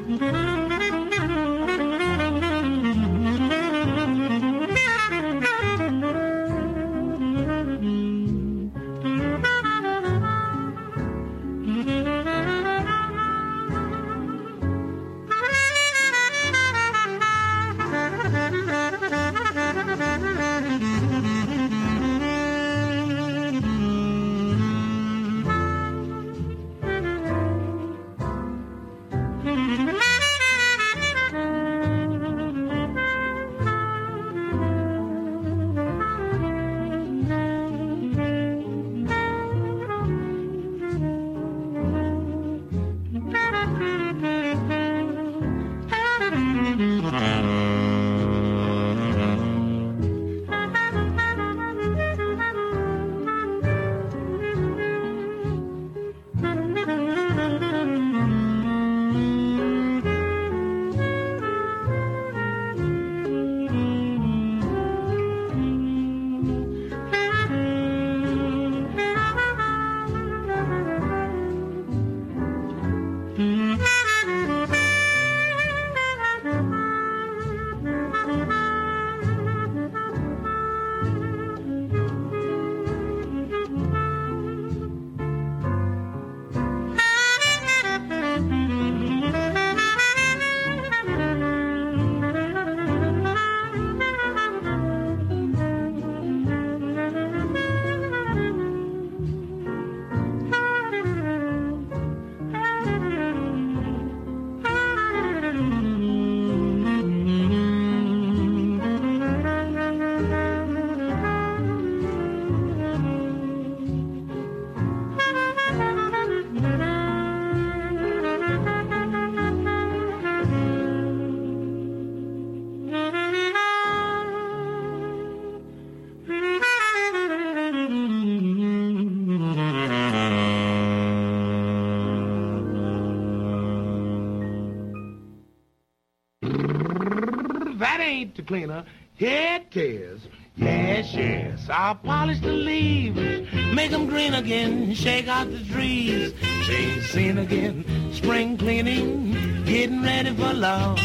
The cleaner, here it is. Yes, yes, I'll polish the leaves, make them green again, shake out the trees, change scene again, spring cleaning, getting ready for love.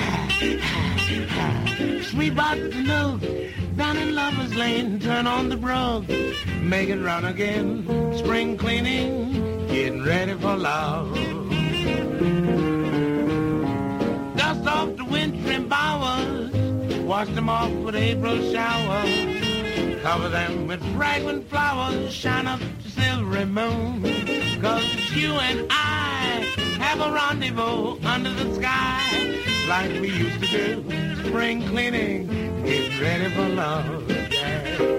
Sweep out the nook, down in Lover's Lane, turn on the brook, make it run again, spring cleaning, getting ready for love. Dust off the wintry bowers, wash them off with April showers. Cover them with fragrant flowers. Shine up the silvery moon. 'Cause you and I have a rendezvous under the sky. Like we used to do. Spring cleaning. Get ready for love. Yeah.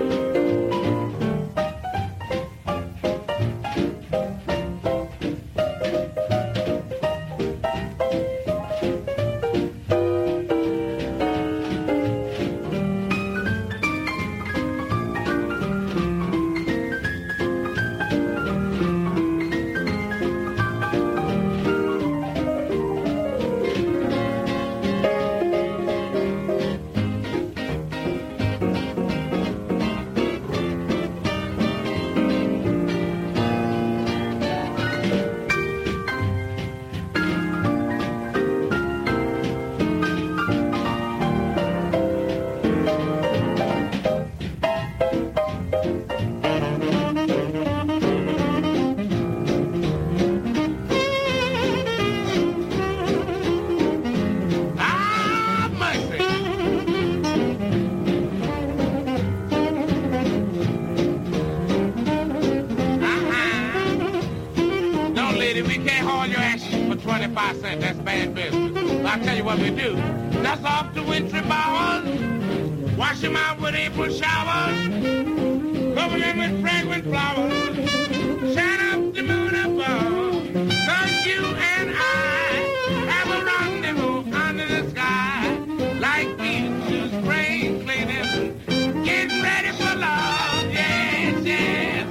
That's bad business. I'll tell you what we do. Dust off the wintry bowers, wash them out with April showers, cover them with fragrant flowers, shine up the moon above. 'Cause you and I have a rendezvous under the sky, like we used to spring cleaning, get ready for love. Yes, yes.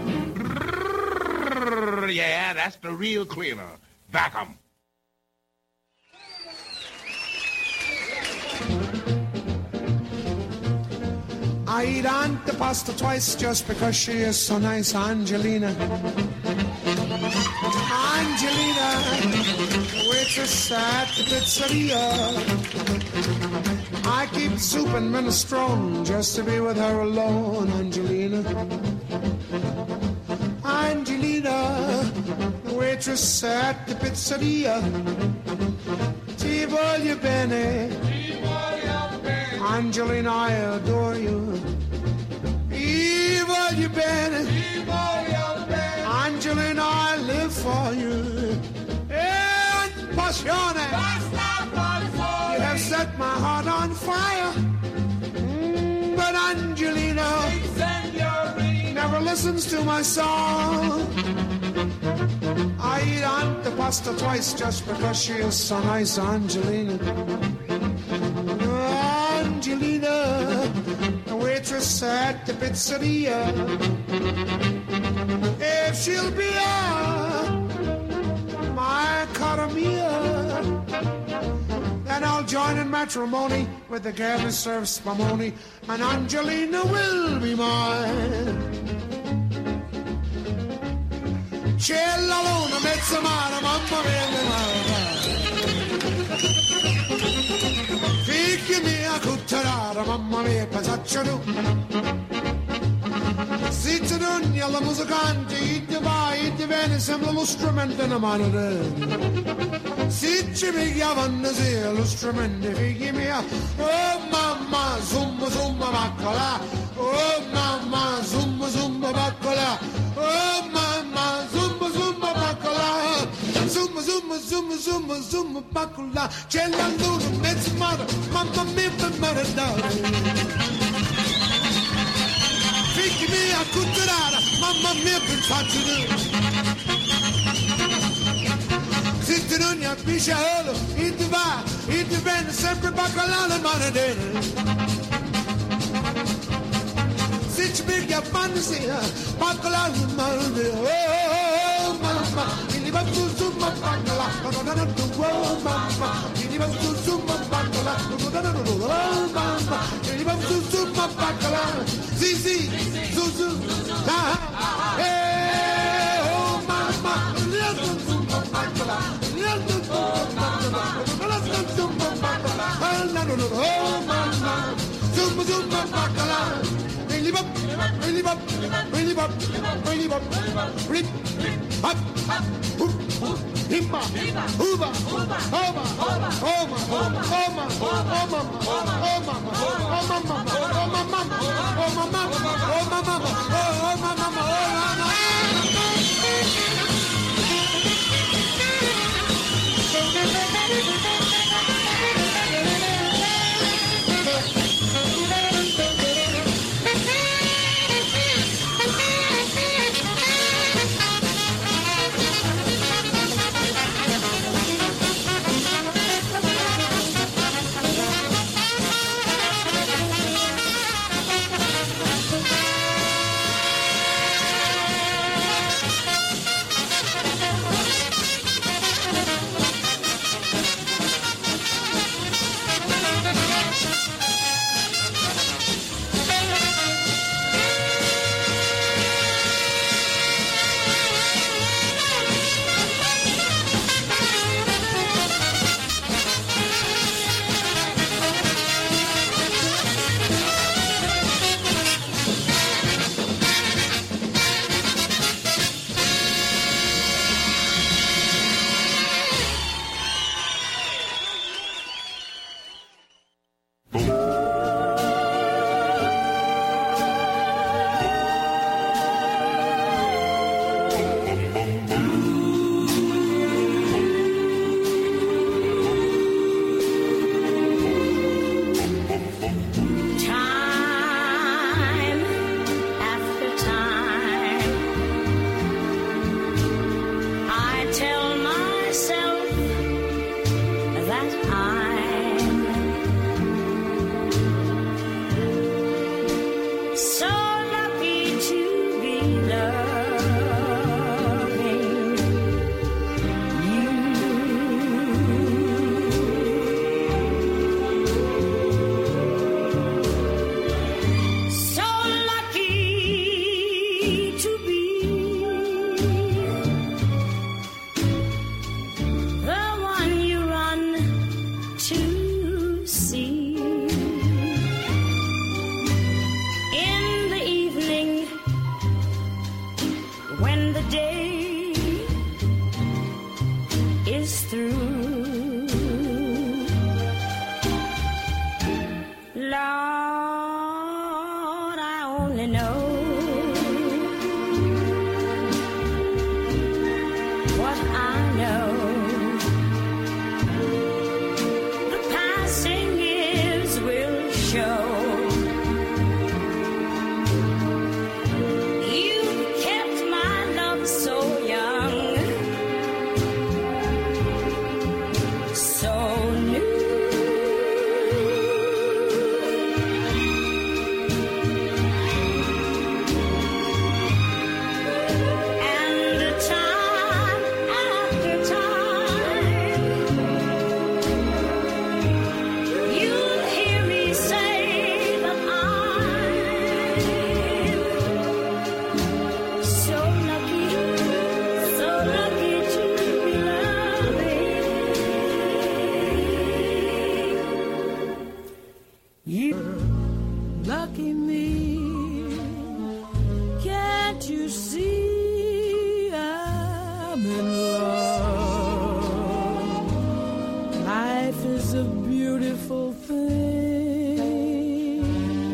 Yeah, that's the real cleaner. Back 'em. I eat Aunt the pasta twice just because she is so nice, Angelina. Angelina, waitress waitress at the pizzeria. I keep soup and minestrone just to be with her alone, Angelina. Angelina, waitress at the pizzeria. Ti voglio bene, Angelina, I adore you. Ti voglio bene, Angelina, I live for you. And passione, you have set my heart on fire. But Angelina never listens to my song. I eat antipasta twice just because she is so nice, Angelina. Angelina, the waitress at the pizzeria. If she'll be my cara mia, then I'll join in matrimony with the girl who serves spumoni, and Angelina will be mine. C'è la luna, mezza mano, mamma mia, figlia mia, cutterara, mamma mia, pasaccia tu. Zitta d'ogni alla musicante, idde vai, idde viene, sembra lo strumento in mano te. Se ci pigliavano sì, lo strumento, figli mia. Oh mamma, zumba, zumba, baccola. Oh mamma, zumba, zumba, baccola. Oh mamma, zumba, zumba, baccola. Zumba, zumba, zumba, zumba, zumba, baccola. C'è la luna, mezzo mare, mamma mia, per mare figli mia, cutterara, mamma mia, che faccio zitti non ha pisciolo, e ti va, e ti viene sempre bacalà la manadena. Se ci piglia fantasia, bacalà la manadena. Oh mamma, mi va su zumba bacalà, oh mamma, mi va su zumba bacalà, oh mamma, mi va su zumba bacalà. Sì, sì, su, ah, oh mamma, zumba bacalà. Oh mamma, zumba zumba bacala, really bop, really bop, really bop, really bop, rip, hop, himba, hooba, hoba, homa, homa, homa, homa, homa, homa, is a beautiful thing.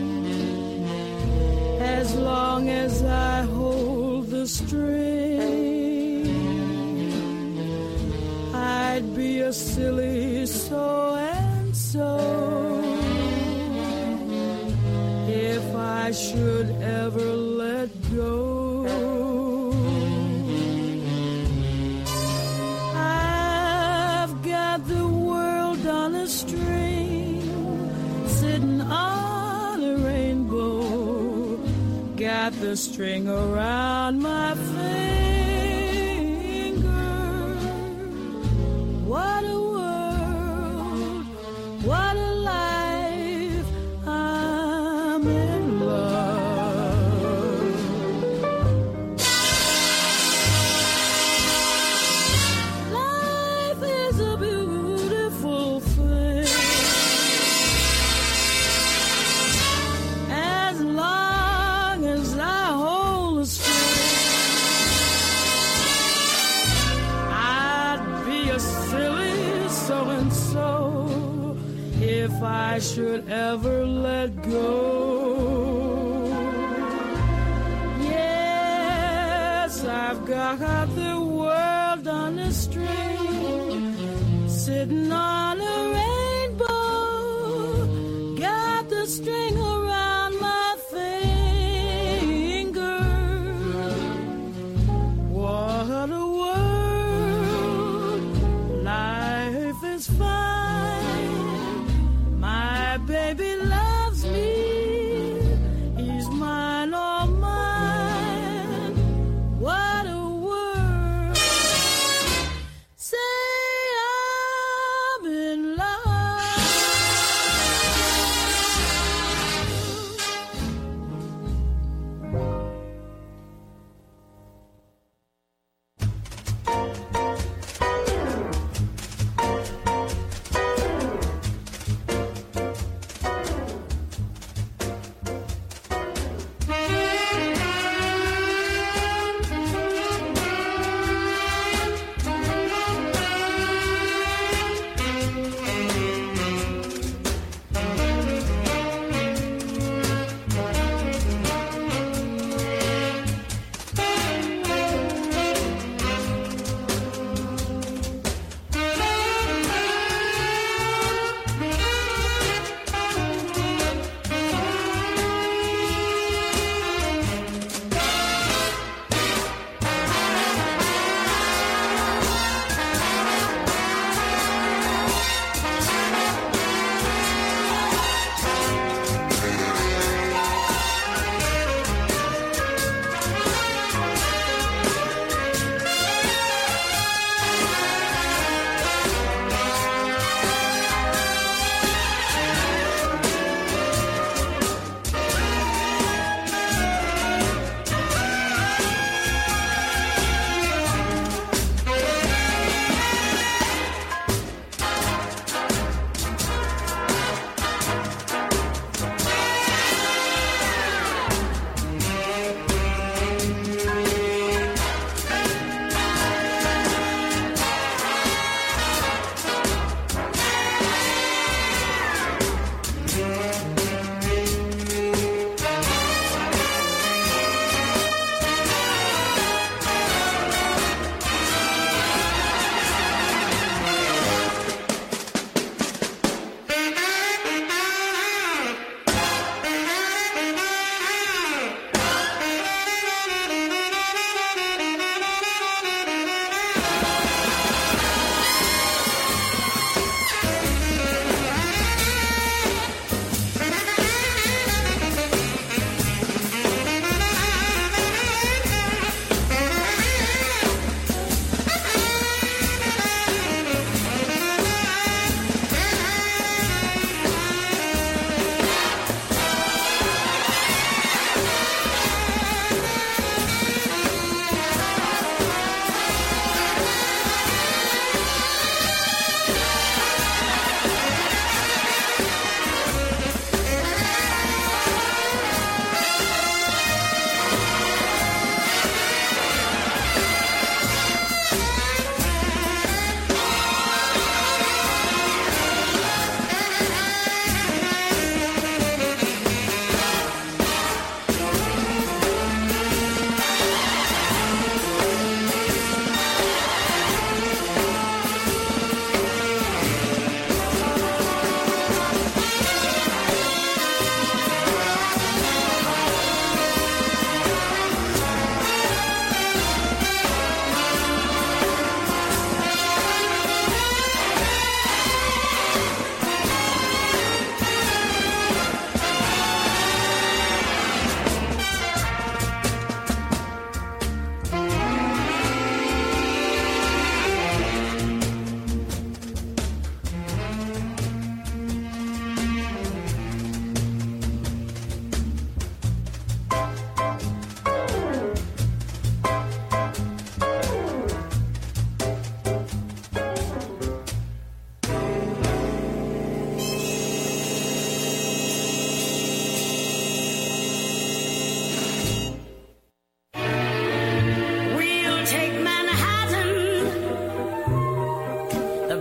As long as I hold the string, I'd be a silly so-and-so if I should ever let go. I've got the world on a string, sitting on a rainbow, got the string around my finger. What a world, what a life, I'm in love. Life is a beautiful thing. As long as I hold the string, I'd be a silly so-and-so if I should ever let go. Yes, I've got the world on a string, sitting on a rainbow, got the string around my finger. What a world, life is fine. My baby loves me, he's mine, all mine. What a world, say I'm in love.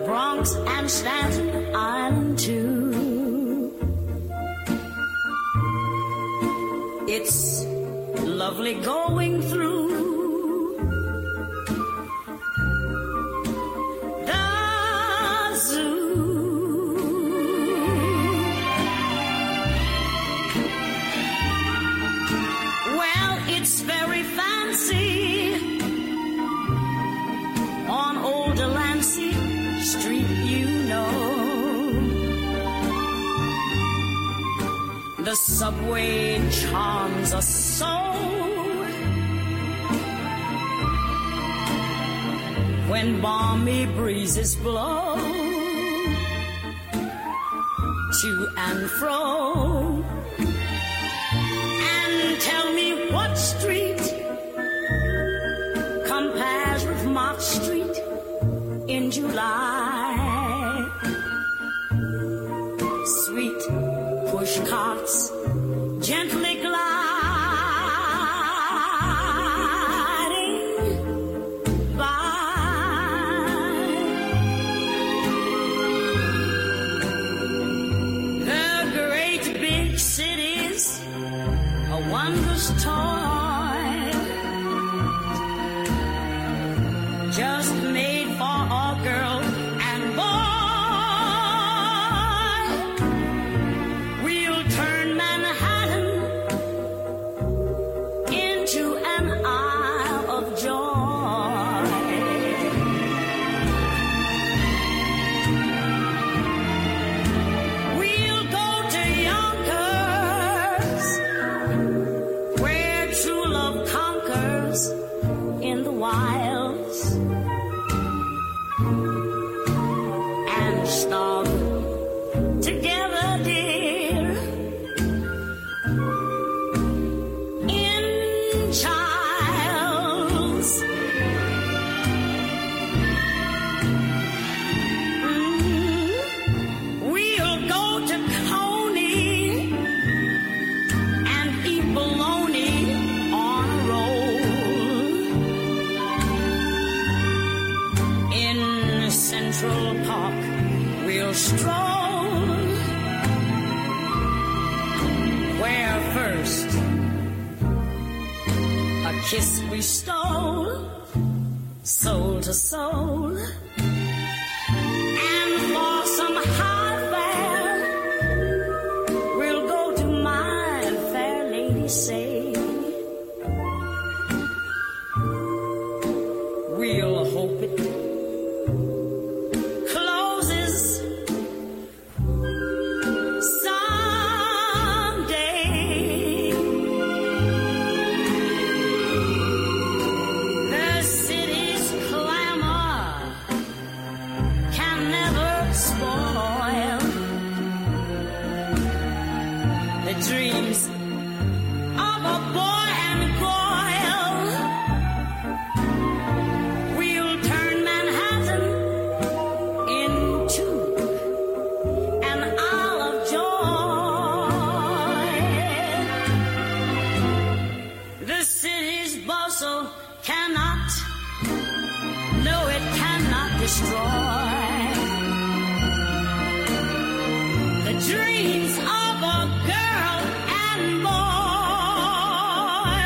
Bronx and Staten Island too. It's lovely going through the zoo. Well, it's very fancy on Old Delancey Street, you know. The subway charms us so. When balmy breezes blow to and fro. And tell me what street compares with Mott Street in July. Sweet push carts gently gliding by. The great big cities, a wondrous toy, just made for a girl and boy. We'll turn Manhattan into an isle of joy. We'll go to Yonkers, where true love conquers in the wilds, and starve together, dear, in Childs. We'll go to Coney and eat bologna on a roll. In Central Park we'll stroll, where first a kiss we stole, soul to soul, and for some high fare we'll go to my fair lady say. We'll hope it closes someday. The city's clamor can never spoil the dreams of a boy and girl. We'll turn Manhattan into an isle of joy. The city's bustle cannot, no, it cannot destroy the dreams of a girl and boy.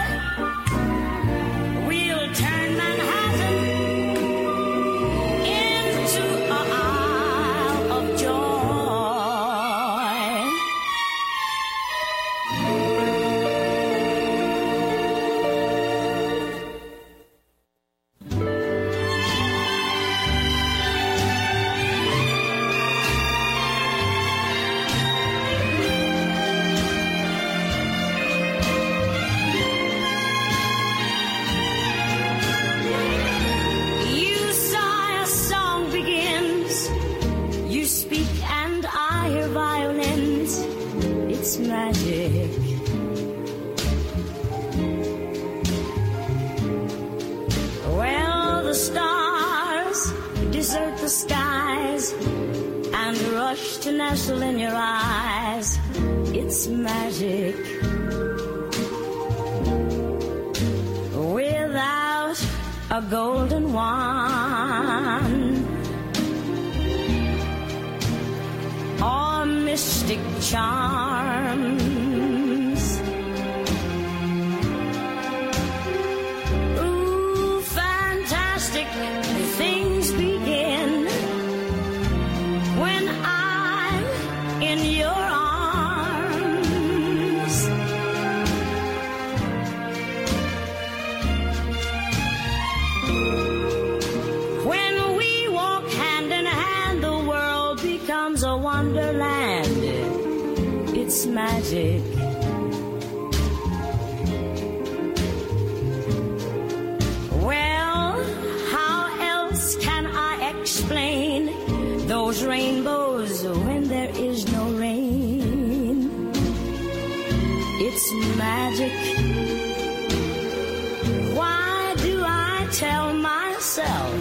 We'll turn Manhattan into an isle of joy. You sigh, a song begins. You speak and I hear violins. It's magic. Well, the stars desert the skies and rush to nestle in your eyes. It's magic. Without a golden wand, mystic charms. Ooh, fantastic things begin when I'm in your arms. When we walk hand in hand, the world becomes a wonderland. It's magic. Well, how else can I explain those rainbows when there is no rain? It's magic. Why do I tell myself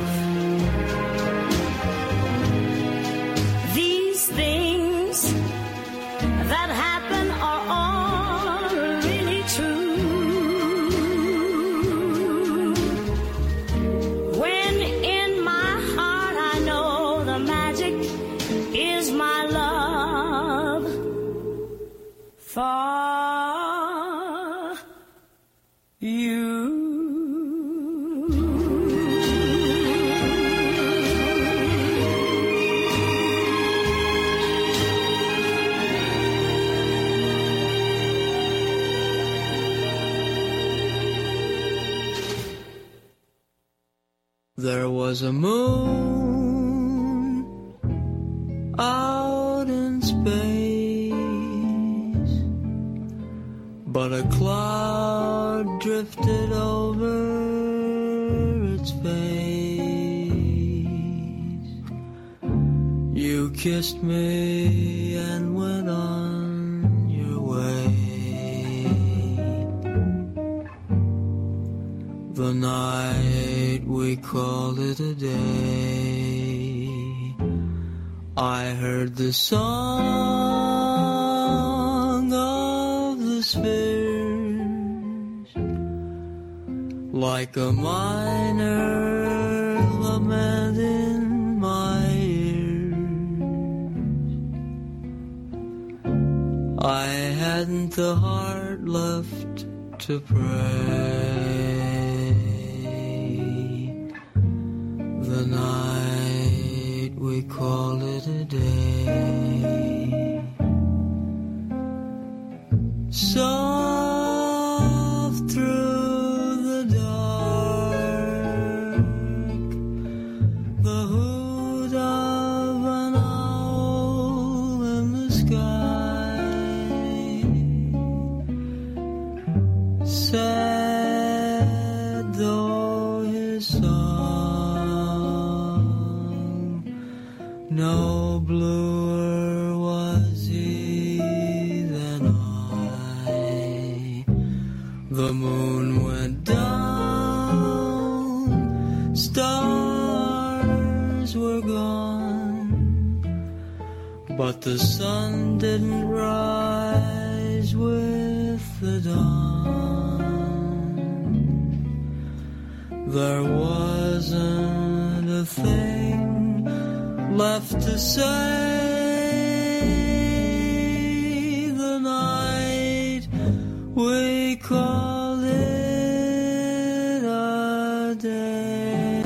these things that happen are all really true? When in my heart I know the magic is my love for you. There was a moon out in space, but a cloud drifted over its face. You kissed me and went on your way. The night we called it a day. I heard the song of the spheres, like a minor lament in my ears. I hadn't the heart left to pray. The night we called it a day. Soft through the dark, the hoot of an owl in the sky. Sad though his song, no bluer was he than I. The moon went down, stars were gone, but the sun didn't rise with the dawn. There wasn't a thing left to say. The night we called it a day.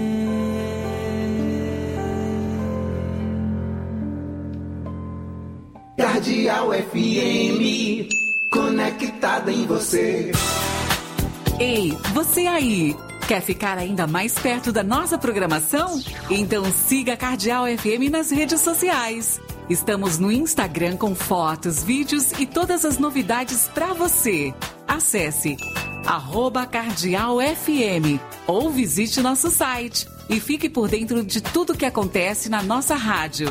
Cardeal FM, conectada em você. Ei, você aí! Quer ficar ainda mais perto da nossa programação? Então siga a Cardeal FM nas redes sociais. Estamos no Instagram com fotos, vídeos e todas as novidades para você. Acesse @CardealFM ou visite nosso site e fique por dentro de tudo que acontece na nossa rádio.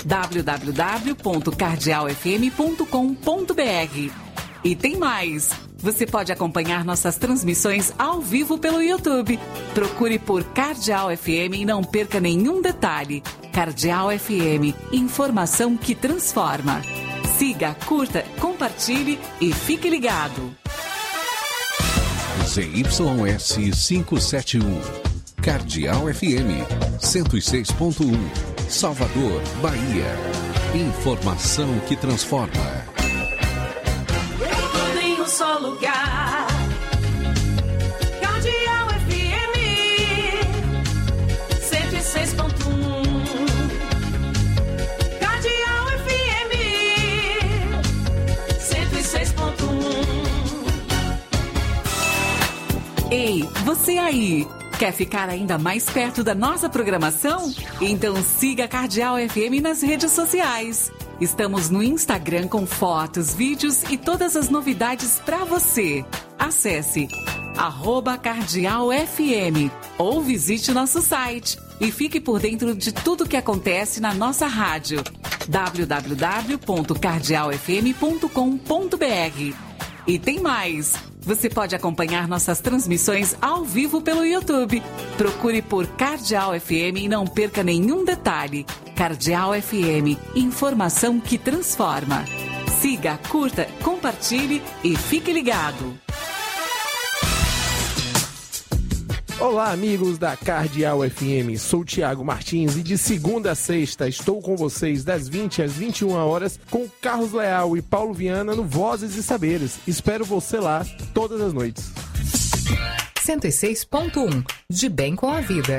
www.cardealfm.com.br. E tem mais! Você pode acompanhar nossas transmissões ao vivo pelo YouTube. Procure por Cardeal FM e não perca nenhum detalhe. Cardeal FM, informação que transforma. Siga, curta, compartilhe e fique ligado. ZYS 571, Cardeal FM 106.1, Salvador, Bahia. Informação que transforma. Tudo em um só lugar. Cardeal FM 106.1. Cardeal FM 106.1. Ei, você aí! Quer ficar ainda mais perto da nossa programação? Então siga a Cardeal FM nas redes sociais. Estamos no Instagram com fotos, vídeos e todas as novidades para você. Acesse @CardealFM ou visite nosso site e fique por dentro de tudo que acontece na nossa rádio. www.cardealfm.com.br. E tem mais! Você pode acompanhar nossas transmissões ao vivo pelo YouTube. Procure por Cardeal FM e não perca nenhum detalhe. Cardeal FM, informação que transforma. Siga, curta, compartilhe e fique ligado. Olá, amigos da Cardeal FM, sou Tiago Martins e de segunda a sexta estou com vocês das 20 às 21 horas com Carlos Leal e Paulo Viana no Vozes e Saberes. Espero você lá todas as noites. 106.1 De bem com a vida.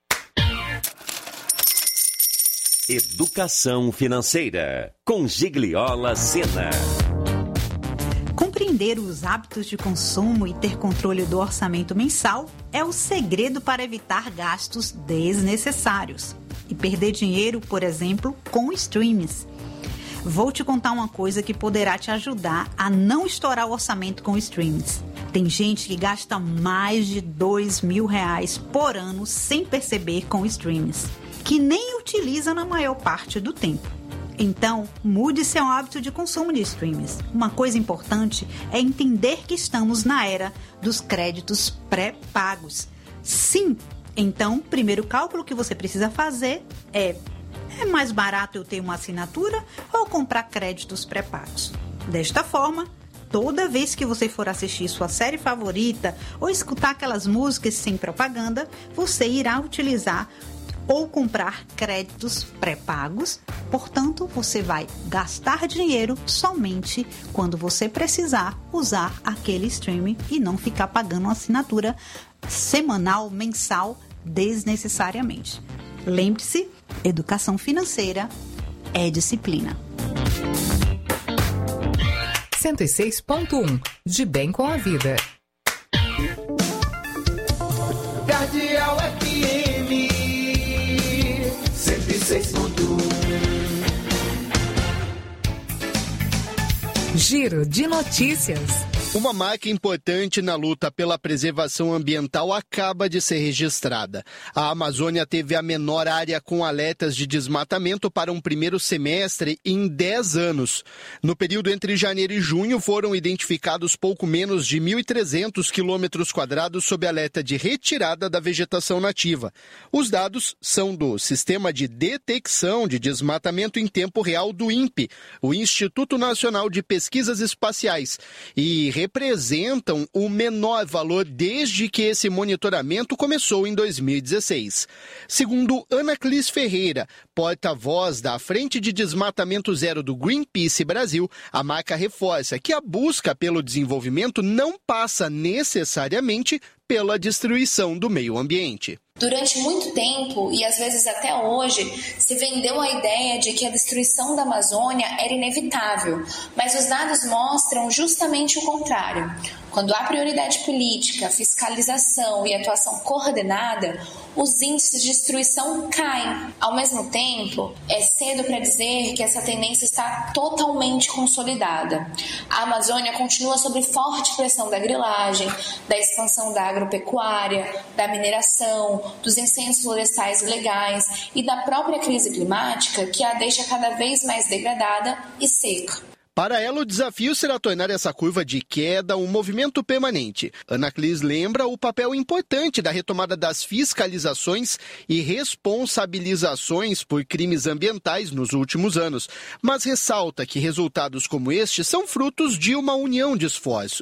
Educação financeira com Gigliola Sena. Compreender os hábitos de consumo e ter controle do orçamento mensal é o segredo para evitar gastos desnecessários e perder dinheiro, por exemplo, com streams. Vou te contar uma coisa que poderá te ajudar a não estourar o orçamento com streams. Tem gente que gasta mais de R$2.000 por ano sem perceber com streams, que nem utiliza na maior parte do tempo. Então, mude seu hábito de consumo de streams. Uma coisa importante é entender que estamos na era dos créditos pré-pagos. Sim, então, o primeiro cálculo que você precisa fazer é mais barato eu ter uma assinatura ou comprar créditos pré-pagos? Desta forma, toda vez que você for assistir sua série favorita ou escutar aquelas músicas sem propaganda, você irá utilizar ou comprar créditos pré-pagos. Portanto, você vai gastar dinheiro somente quando você precisar usar aquele streaming e não ficar pagando uma assinatura semanal, mensal, desnecessariamente. Lembre-se, educação financeira é disciplina. 106.1 De bem com a vida. Cardeal FM 106.1. Giro de notícias. Uma marca importante na luta pela preservação ambiental acaba de ser registrada. A Amazônia teve a menor área com alertas de desmatamento para um primeiro semestre em 10 anos. No período entre janeiro e junho, foram identificados pouco menos de 1.300 quilômetros quadrados sob alerta de retirada da vegetação nativa. Os dados são do Sistema de Detecção de Desmatamento em Tempo Real do INPE, o Instituto Nacional de Pesquisas Espaciais, e representam o menor valor desde que esse monitoramento começou em 2016. Segundo Ana Clis Ferreira, porta-voz da Frente de Desmatamento Zero do Greenpeace Brasil, a marca reforça que a busca pelo desenvolvimento não passa necessariamente pela destruição do meio ambiente. Durante muito tempo, e às vezes até hoje, se vendeu a ideia de que a destruição da Amazônia era inevitável, mas os dados mostram justamente o contrário. Quando há prioridade política, fiscalização e atuação coordenada, os índices de destruição caem. Ao mesmo tempo, é cedo para dizer que essa tendência está totalmente consolidada. A Amazônia continua sob forte pressão da grilagem, da expansão da agropecuária, da mineração, dos incêndios florestais ilegais e da própria crise climática, que a deixa cada vez mais degradada e seca. Para ela, o desafio será tornar essa curva de queda um movimento permanente. Ana Clis lembra o papel importante da retomada das fiscalizações e responsabilizações por crimes ambientais nos últimos anos, mas ressalta que resultados como este são frutos de uma união de esforços.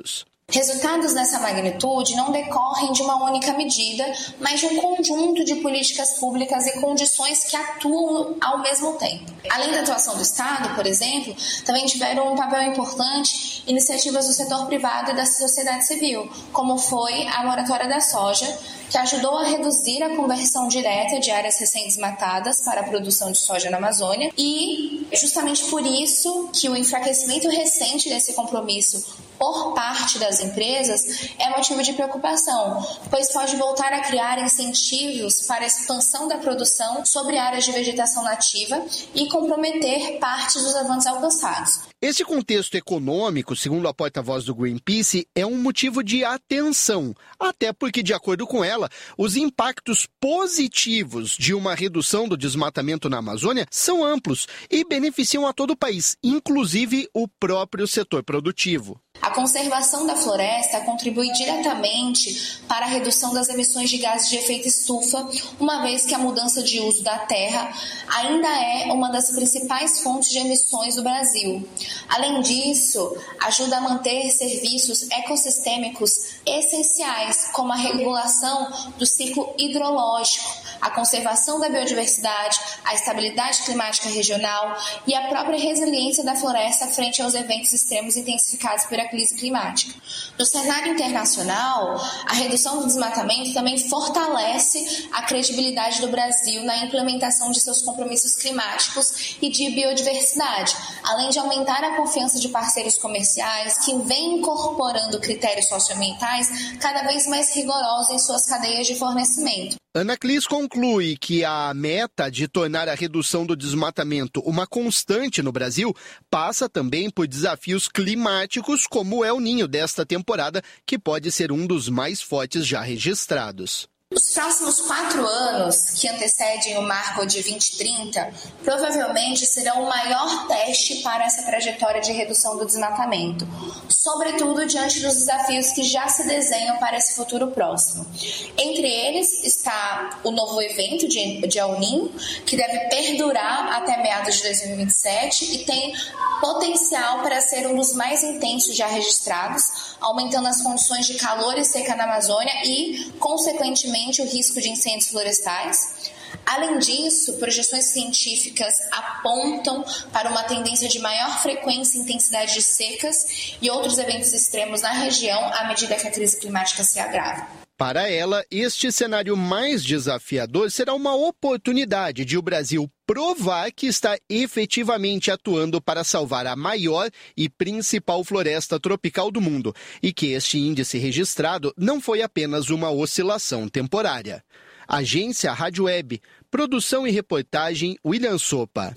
Resultados dessa magnitude não decorrem de uma única medida, mas de um conjunto de políticas públicas e condições que atuam ao mesmo tempo. Além da atuação do Estado, por exemplo, também tiveram um papel importante iniciativas do setor privado e da sociedade civil, como foi a moratória da soja, que ajudou a reduzir a conversão direta de áreas recém-desmatadas para a produção de soja na Amazônia, e justamente por isso que o enfraquecimento recente desse compromisso por parte das empresas é motivo de preocupação, pois pode voltar a criar incentivos para a expansão da produção sobre áreas de vegetação nativa e comprometer partes dos avanços alcançados. Esse contexto econômico, segundo a porta-voz do Greenpeace, é um motivo de atenção, até porque, de acordo com ela, os impactos positivos de uma redução do desmatamento na Amazônia são amplos e beneficiam a todo o país, inclusive o próprio setor produtivo. A conservação da floresta contribui diretamente para a redução das emissões de gases de efeito estufa, uma vez que a mudança de uso da terra ainda é uma das principais fontes de emissões do Brasil. Além disso, ajuda a manter serviços ecossistêmicos essenciais, como a regulação do ciclo hidrológico, a conservação da biodiversidade, a estabilidade climática regional e a própria resiliência da floresta frente aos eventos extremos intensificados pela crise climática. No cenário internacional, a redução do desmatamento também fortalece a credibilidade do Brasil na implementação de seus compromissos climáticos e de biodiversidade, além de aumentar a confiança de parceiros comerciais que vêm incorporando critérios socioambientais cada vez mais rigorosos em suas cadeias de fornecimento. Ana Clis conclui que a meta de tornar a redução do desmatamento uma constante no Brasil passa também por desafios climáticos como o El Niño desta temporada, que pode ser um dos mais fortes já registrados. Os próximos 4 anos, que antecedem o marco de 2030, provavelmente serão o maior teste para essa trajetória de redução do desmatamento, sobretudo diante dos desafios que já se desenham para esse futuro próximo. Entre eles está o novo evento de El Niño, que deve perdurar até meados de 2027 e tem potencial para ser um dos mais intensos já registrados, aumentando as condições de calor e seca na Amazônia e, consequentemente, o risco de incêndios florestais. Além disso, projeções científicas apontam para uma tendência de maior frequência e intensidade de secas e outros eventos extremos na região à medida que a crise climática se agrava. Para ela, este cenário mais desafiador será uma oportunidade de o Brasil provar que está efetivamente atuando para salvar a maior e principal floresta tropical do mundo e que este índice registrado não foi apenas uma oscilação temporária. Agência Rádio Web, produção e reportagem William Sopa.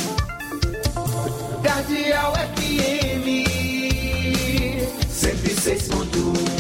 Cardeal FM 106.1.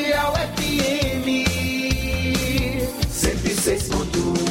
Cardeal FM 106.1.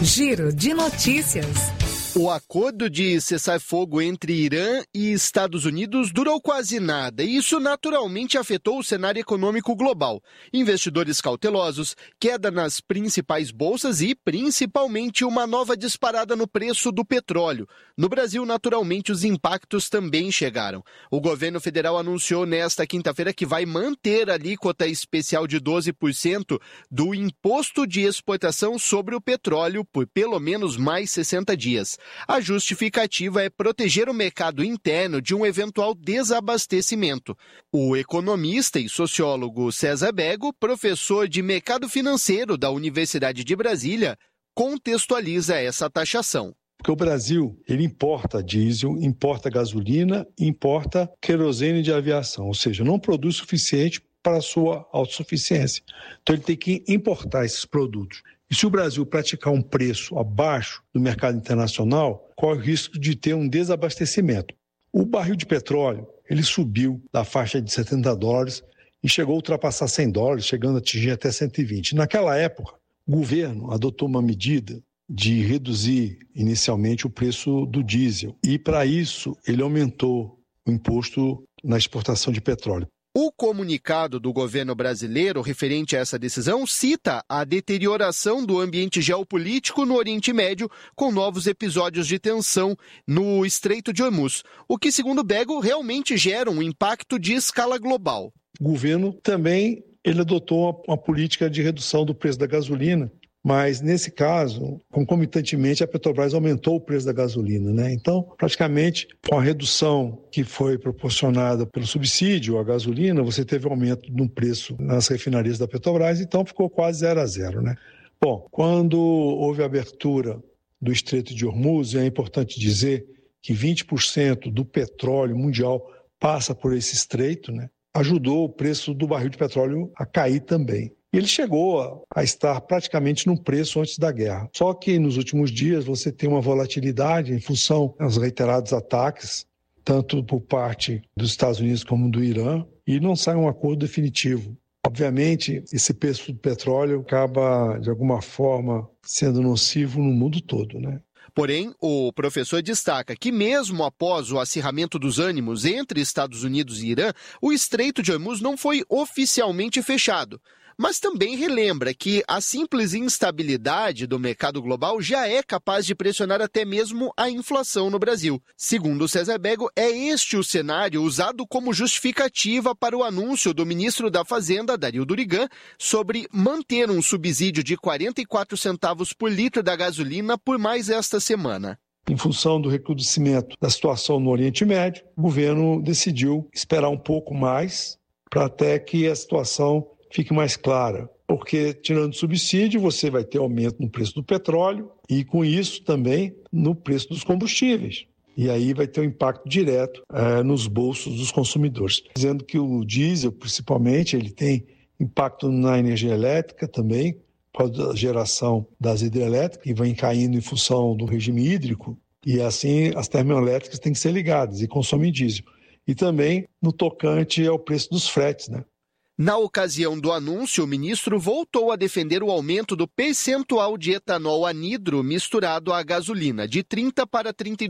Giro de notícias. O acordo de cessar-fogo entre Irã e Estados Unidos durou quase nada e isso naturalmente afetou o cenário econômico global. Investidores cautelosos, queda nas principais bolsas e, principalmente, uma nova disparada no preço do petróleo. No Brasil, naturalmente, os impactos também chegaram. O governo federal anunciou nesta quinta-feira que vai manter a alíquota especial de 12% do imposto de exportação sobre o petróleo por pelo menos mais 60 dias. A justificativa é proteger o mercado interno de um eventual desabastecimento. O economista e sociólogo César Bego, professor de mercado financeiro da Universidade de Brasília, contextualiza essa taxação. Porque o Brasil, ele importa diesel, importa gasolina, importa querosene de aviação, ou seja, não produz suficiente para a sua autossuficiência. Então ele tem que importar esses produtos. E se o Brasil praticar um preço abaixo do mercado internacional, corre o risco de ter um desabastecimento. O barril de petróleo, ele subiu da faixa de $70 e chegou a ultrapassar $100, chegando a atingir até 120. Naquela época, o governo adotou uma medida de reduzir inicialmente o preço do diesel. E para isso, ele aumentou o imposto na exportação de petróleo. O comunicado do governo brasileiro referente a essa decisão cita a deterioração do ambiente geopolítico no Oriente Médio com novos episódios de tensão no Estreito de Hormuz, o que, segundo Bego, realmente gera um impacto de escala global. O governo também ele adotou uma política de redução do preço da gasolina, mas nesse caso, concomitantemente, a Petrobras aumentou o preço da gasolina, né? Então, praticamente, com a redução que foi proporcionada pelo subsídio à gasolina, você teve um aumento no preço nas refinarias da Petrobras, então ficou quase 0 a 0, né? Bom, quando houve a abertura do Estreito de Hormuz, é importante dizer que 20% do petróleo mundial passa por esse estreito, né? Ajudou o preço do barril de petróleo a cair também. Ele chegou a estar praticamente no preço antes da guerra. Só que nos últimos dias você tem uma volatilidade em função dos reiterados ataques, tanto por parte dos Estados Unidos como do Irã, e não sai um acordo definitivo. Obviamente, esse preço do petróleo acaba, de alguma forma, sendo nocivo no mundo todo, né? Porém, o professor destaca que mesmo após o acirramento dos ânimos entre Estados Unidos e Irã, o Estreito de Hormuz não foi oficialmente fechado. Mas também relembra que a simples instabilidade do mercado global já é capaz de pressionar até mesmo a inflação no Brasil. Segundo César Bego, é este o cenário usado como justificativa para o anúncio do ministro da Fazenda, Dario Durigan, sobre manter um subsídio de 44 centavos por litro da gasolina por mais esta semana. Em função do recrudescimento da situação no Oriente Médio, o governo decidiu esperar um pouco mais para até que a situação fique mais clara, porque tirando subsídio você vai ter aumento no preço do petróleo e com isso também no preço dos combustíveis. E aí vai ter um impacto direto nos bolsos dos consumidores. Dizendo que o diesel, principalmente, ele tem impacto na energia elétrica também, por causa da geração das hidrelétricas, que vem caindo em função do regime hídrico, e assim as termoelétricas têm que ser ligadas e consomem diesel. E também no tocante ao preço dos fretes, né? Na ocasião do anúncio, o ministro voltou a defender o aumento do percentual de etanol anidro misturado à gasolina, de 30% para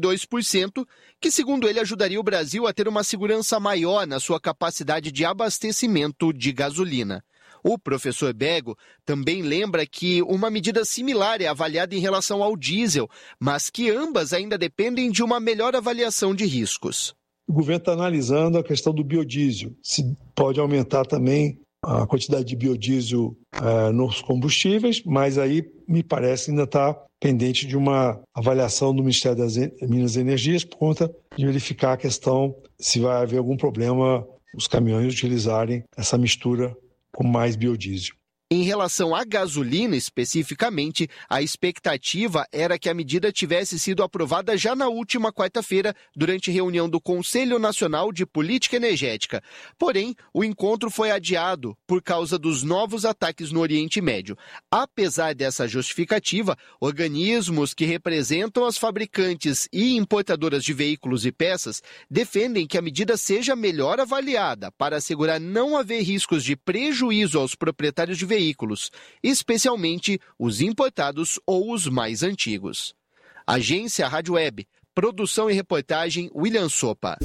32%, que, segundo ele, ajudaria o Brasil a ter uma segurança maior na sua capacidade de abastecimento de gasolina. O professor Bego também lembra que uma medida similar é avaliada em relação ao diesel, mas que ambas ainda dependem de uma melhor avaliação de riscos. O governo está analisando a questão do biodiesel, se pode aumentar também a quantidade de biodiesel nos combustíveis, mas aí me parece ainda está pendente de uma avaliação do Ministério das Minas e Energias por conta de verificar a questão se vai haver algum problema os caminhões utilizarem essa mistura com mais biodiesel. Em relação à gasolina especificamente, a expectativa era que a medida tivesse sido aprovada já na última quarta-feira, durante reunião do Conselho Nacional de Política Energética. Porém, o encontro foi adiado por causa dos novos ataques no Oriente Médio. Apesar dessa justificativa, organismos que representam as fabricantes e importadoras de veículos e peças defendem que a medida seja melhor avaliada para assegurar não haver riscos de prejuízo aos proprietários de veículos veículos, especialmente os importados ou os mais antigos. Agência Rádio Web, produção e reportagem William Sopa.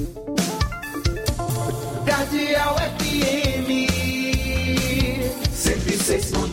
Cardeal FM 106.1